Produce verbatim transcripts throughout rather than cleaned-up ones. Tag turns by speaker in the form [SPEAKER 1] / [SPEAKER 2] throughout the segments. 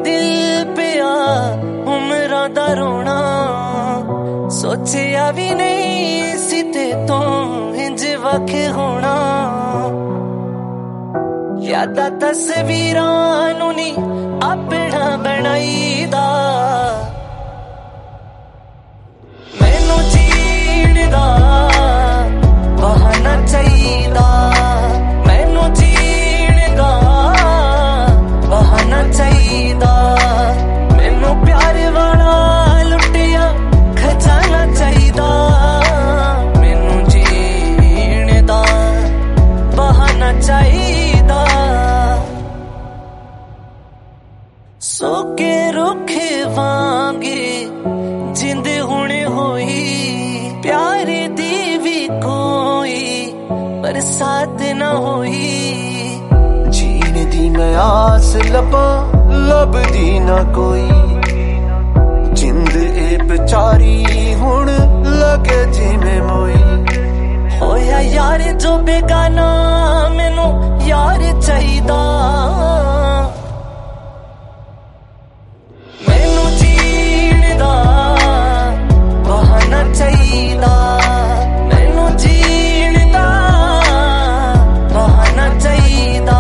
[SPEAKER 1] दिल पिया उमरां दा रोना सोचिया भी नहीं सी ते तो इंज वख होना यादा तस्वीरां नूं नी अपना बनाईदा मैनू जीण दा बहाना चाहीदा मैनू जीण दा बहाना चाहीदा मैनू प्यार वाला लुटिया खजाना चाहीदा मैनू जीण दा बहाना चाहीदा सोके रुख वांगे जिंद हुण होई प्यार दी भी कोई बरसात ना होई
[SPEAKER 2] जीने दी मैं आस लबा लभदी ना कोई जिंद ए बेचारी हुण लगे जिवें मोई
[SPEAKER 1] होया यार जो बेगाना मैनू यार चाहीदा मैनू जीण दा बहाना चाहीदा मैनू जीण दा बहाना चाहीदा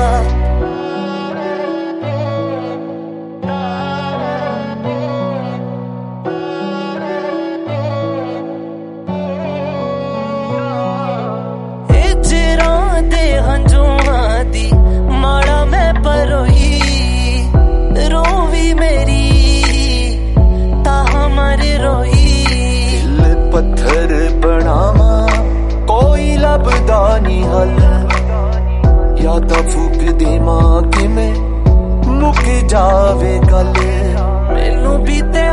[SPEAKER 1] हिजरां दे हंझूआं दी माड़ा मैं परोई रोवी मेरी ताहा मर रोई
[SPEAKER 2] दिल पत्थर बनावा कोई लभदा नी हल यादा फूक देवां किवें मुक जावे गल
[SPEAKER 1] मैनू भी ते